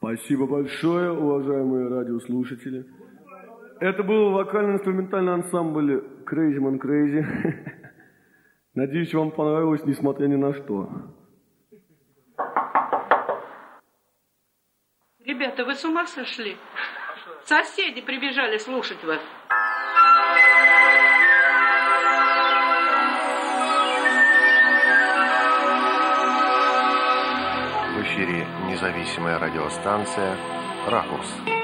Спасибо большое, уважаемые радиослушатели. Это был вокально-инструментальный ансамбль Crazy Man Crazy. Надеюсь, вам понравилось, несмотря ни на что. Ребята, вы с ума сошли? Соседи прибежали слушать вас. В эфире независимая радиостанция «Ракурс».